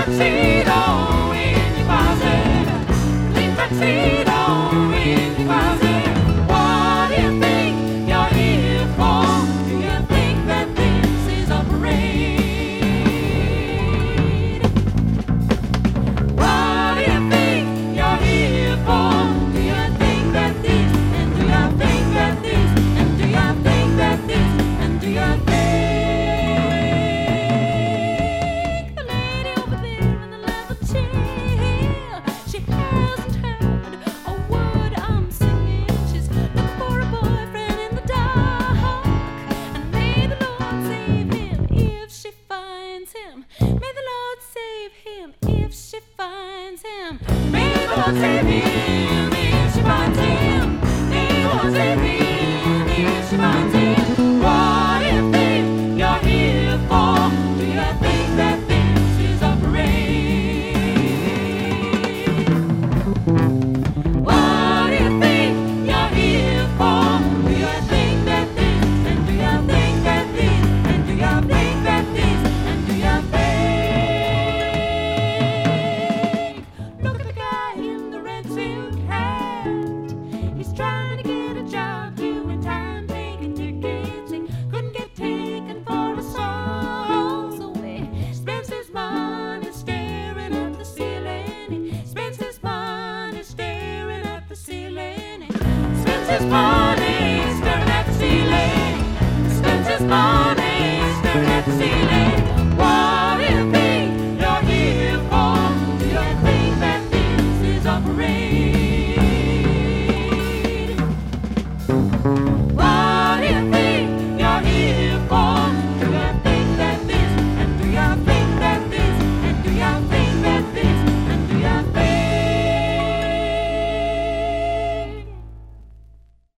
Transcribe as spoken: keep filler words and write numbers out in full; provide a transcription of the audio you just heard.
tuxedo in your closet. Clean tuxedo in your closet. What do you think you're here for? Do you think that this is a parade? What do you think you're here for? Do you think that this, and do you think that this, and do you think that this, and do you think the lady over there in the leather chair, she hasn't heard a word I'm singing. She's looking for a boyfriend in the dark, and may the Lord save him if she finds him. May the Lord save him if she finds him. May the Lord save him if she finds him. May the Lord save him if she finds him. What do you think you're here for? Do you think that this is a parade? What do you think you're here for? Do you think that this, and do you think that this, and do you think that this, and do you think? Look at the guy in the red suit hat. He's trying to get a job doing time taking tickets. He couldn't get taken for a song, so he spends his money staring at the ceiling. He spends his money staring at the ceiling. He spends his money staring at the ceiling. Spends his money staring at the ceiling.